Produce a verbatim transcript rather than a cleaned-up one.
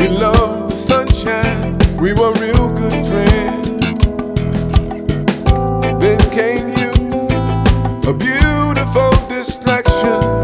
We loved the sunshine, we were real good friends. Then came you, a beautiful distraction.